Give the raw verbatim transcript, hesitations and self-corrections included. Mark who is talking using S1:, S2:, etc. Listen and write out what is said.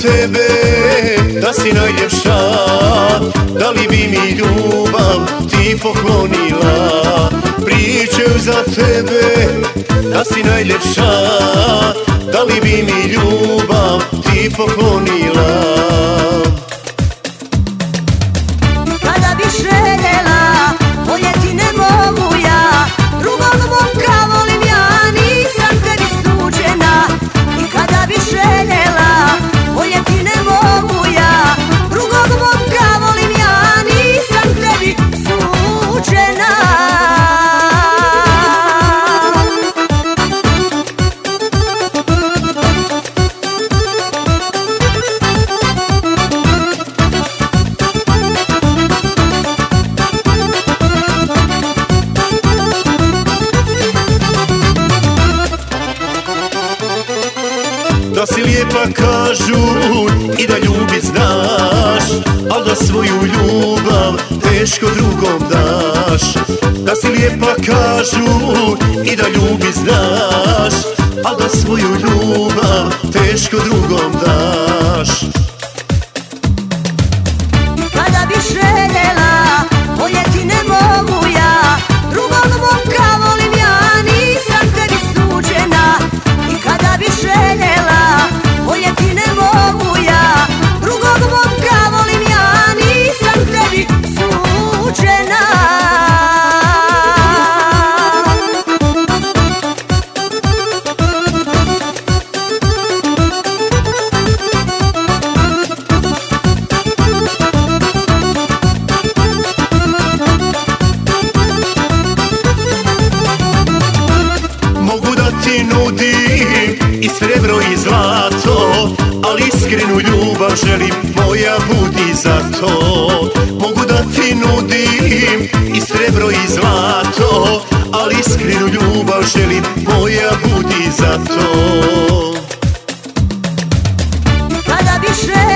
S1: tebe da si najljepša, da li bi mi ljubav ti poklonila? Pričaju za tebe da si najljepša, da li bi mi ljubav ti poklonila?
S2: Kada bi željela, voljeti ne mogu ja, drugog momka volim ja, nisam tebi suđena. I kada bi željela, voljeti ne mogu ja, drugog momka volim ja, nisam tebi suđena.
S1: Da si lijepa kažu i da ljubit znaš, al da svoju ljubav teško drugom daš. Da si lijepa kažu i da ljubit znaš, al da svoju ljubav teško drugom daš.
S2: Kada bi željela, voljeti ne mogu ja, drugog momka volim ja, nisam tebi suđena. I kada bi željela, voljeti ne mogu ja, drugog momka volim ja, nisam tebi suđena.
S1: Mogu da ti nudim i srebro i zlato, ali iskrenu ljubav želim, moja budi za to. Mogu da ti nudim i srebro i zlato, ali iskrenu ljubav želim, moja budi za to.
S2: Kada bi željela,